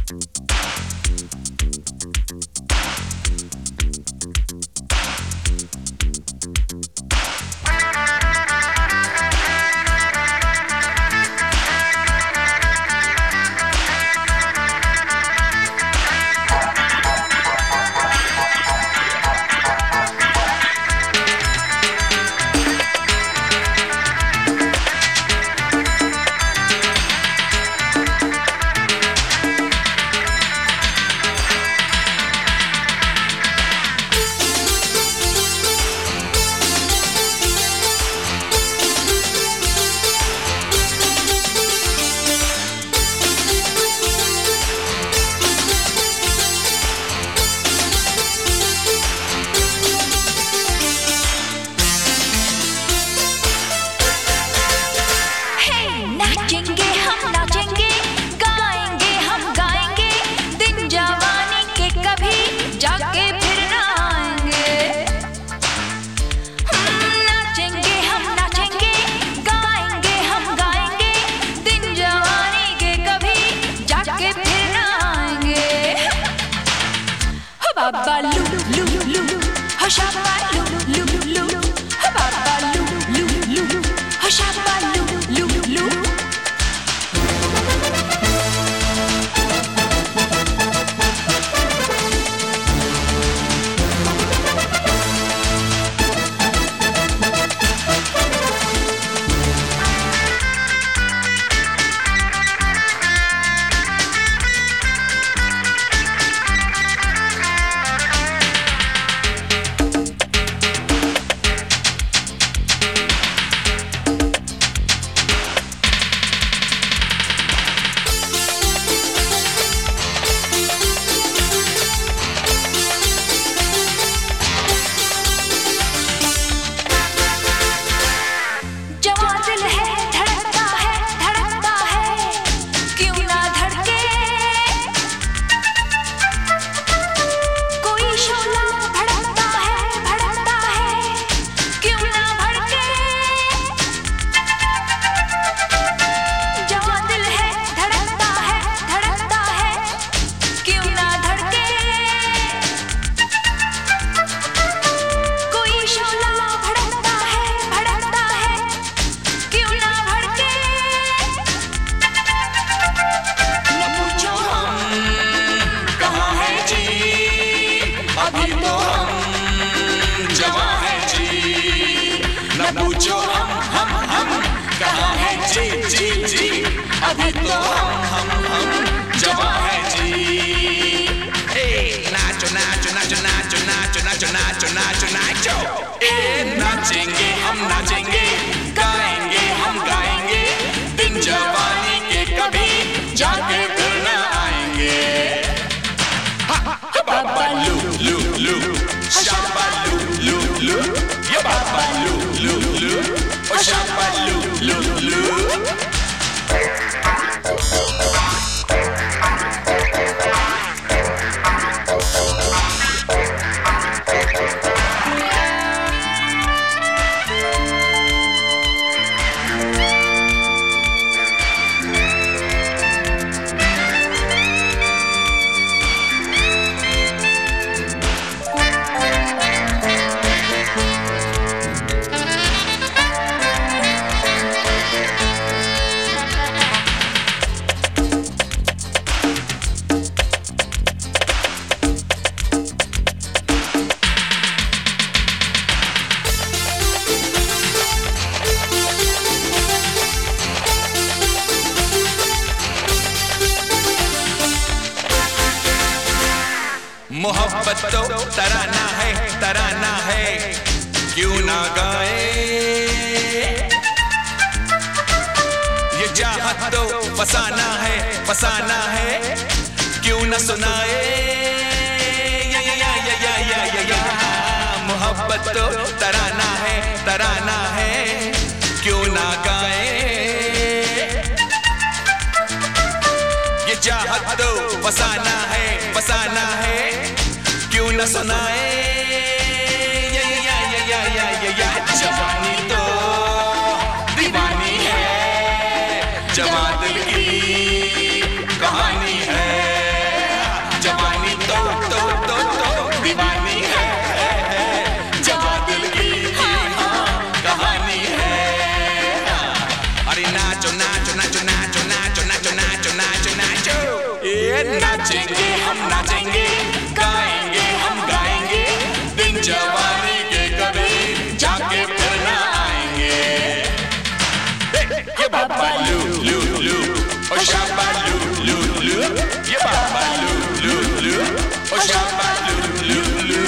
Baba Lou Lou Lou, Hashaba Lou Lou Lou, Baba Lou Lou Lou, Hashaba Lou Lou Lou. पूछो हम कहाँ है जी अभी तो हम जवां है जी। नाचो नाचो नाचो नाचो नाचो नाचो नाचो नाचो नाचो नाचेंगे हम नाचेंगे गाएंगे हम गाएंगे दिन जवानी के कभी जाके फिर न आएंगे। बाबा लू लू लू शाबा लू लू लू ये बाबा लू लू लू ओ शाबा लू लू लू। मोहब्बत तो तराना है क्यों ना गाए, ये चाहत तो फसाना है क्यों ना सुनाए। या मोहब्बत तो तराना है क्यों ना गाए, ये चाहत तो फसाना है क्यों न सुनाए। या जवानी तो दीवानी है, जवां दिल की कहानी है। नाचेंगे हम नाचेंगे, गाएंगे हम गाएंगे, दिन जवानी के कभी जाके फिर ना आएंगे। ये बाबा लू लू लू, ओ शाबा लू लू लू, ये बाबा लू लू लू, ओ शाबा लू लू लू।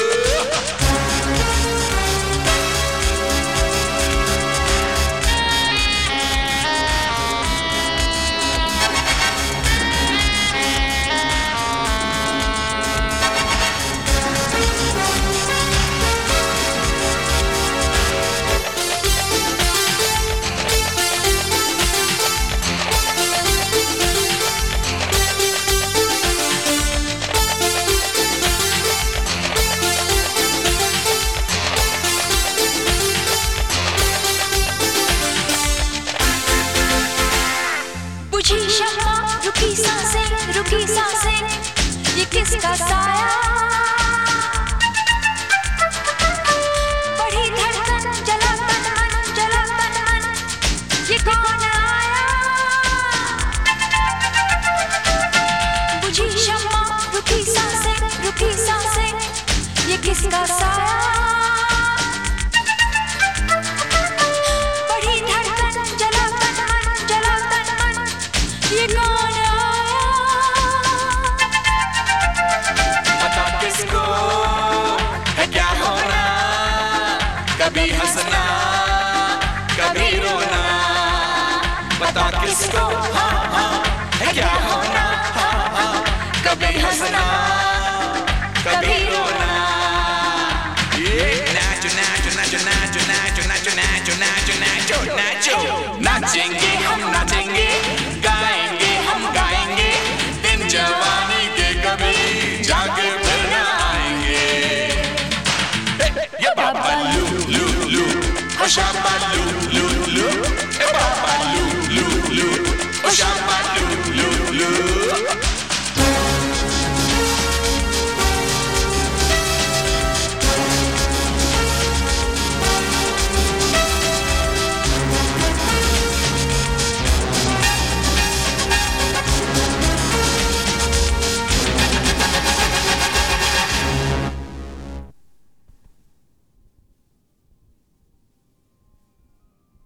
बुझी शम्मा रुकी सांसें, ये किसका साया? बढ़ी धड़कन जला तन मन, ये कौन आया? बुझी शम्मा रुकी सांसें, ये किसका साया? बढ़ी धड़कन जला तन मन, ये कौन आया? पता किसको है क्या होना, कभी हंसना कभी रोना, पता किसको हाँ